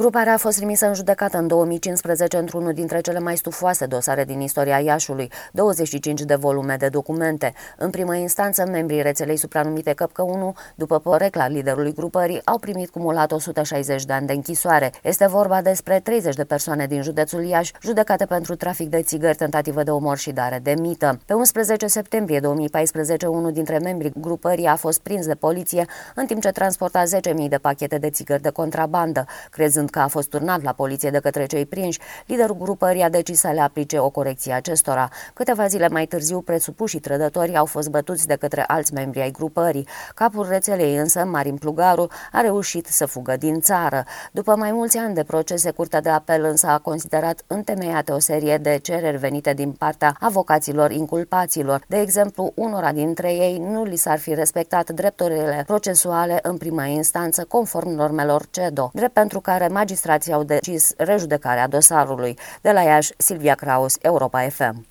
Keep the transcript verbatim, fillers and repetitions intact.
Gruparea a fost trimisă în judecată în două mii cincisprezece într-unul dintre cele mai stufoase dosare din istoria Iașului, douăzeci și cinci de volume de documente. În primă instanță, membrii rețelei supranumite Căpcă unu, după porecla liderului grupării, au primit cumulat o sută șaizeci de ani de închisoare. Este vorba despre treizeci de persoane din județul Iași, judecate pentru trafic de țigări, tentativă de omor și dare de mită. Pe unsprezece septembrie două mii paisprezece, unul dintre membrii grupării a fost prins de poliție în timp ce transporta zece mii de pachete de țigări de contrabandă. Crezând că a fost turnat la poliție de către cei prinși, liderul grupării a decis să le aplice o corecție acestora. Câteva zile mai târziu, presupușii trădători au fost bătuți de către alți membri ai grupării. Capul rețelei însă, Marin Plugaru, a reușit să fugă din țară. După mai mulți ani de procese, Curtea de Apel însă a considerat întemeiate o serie de cereri venite din partea avocaților inculpaților. De exemplu, unora dintre ei nu li s-ar fi respectat drepturile procesuale în prima instanță, conform normelor C E D O, drept pentru care magistrații au decis rejudecarea dosarului. De la Iași, Silvia Kraus, Europa F M.